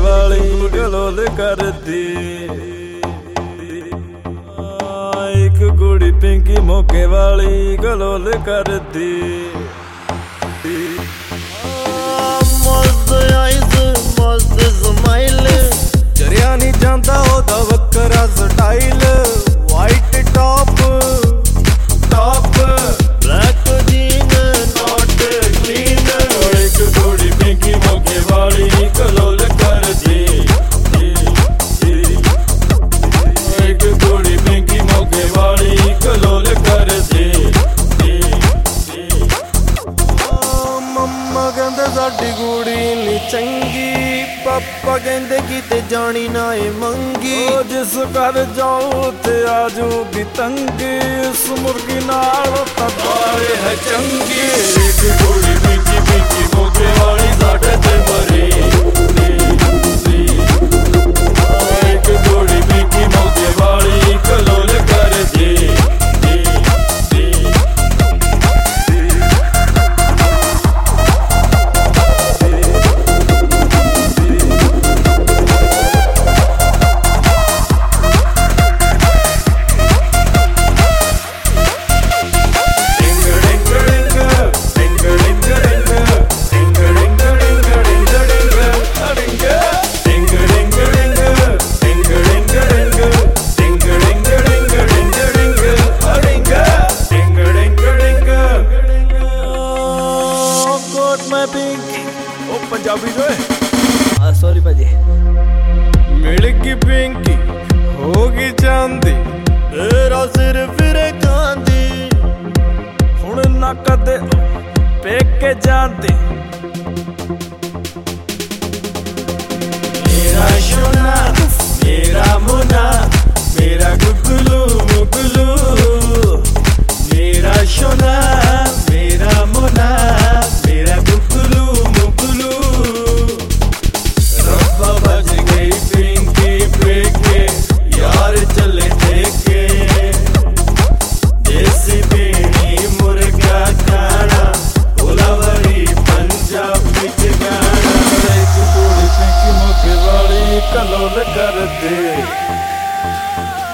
वाली गलोल करदी। एक कुड़ी पिंकी मौके वाली गलोल करदी। मस्त आइज मस्त स्माइल चरिया नहीं जाता ओदा वक्रा style. White top black jean not clean. एक कुड़ी पिंकी मौके वाली गलोल करदी। एक कुड़ी पिंकी मौके वाली गलोल करदी। मम्मा कहंदे साडी कुड़ी नी चंगी, पापा कहंदे किते जानी ना ए मंगी। ओ जिस घर जाओ ते आजूगी तंगी, इस मुर्गी नाल तबारे है चंगी। एक कुड़ी पिंकी पिंकी मौके वाली साडे ते मरी। एक कुड़ी पिंकी मौके वाली गलोल करदी। पंजाबी जो है सॉरी भाजी। मिलगी पिंकी होगी चांदी, तेरा सिर फिरे कांदी। हुण ना कदे पेके जांदी। मेरा सोना मेरा मुना मेरा गुगलू मुगलू। मेरा सोना मेरा मुना मेरा गुगलू मुगलू। रब्बा बज गई पिंकी पेके यार चले देखे। देसी बेनी मुर्गा खाना उलावरी पंजाबी च गाना। एक कुड़ी पिंकी मौके वाली गलोल करदी।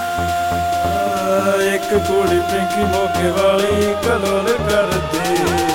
एक कुड़ी पिंकी मौके वाली गलोल करदी।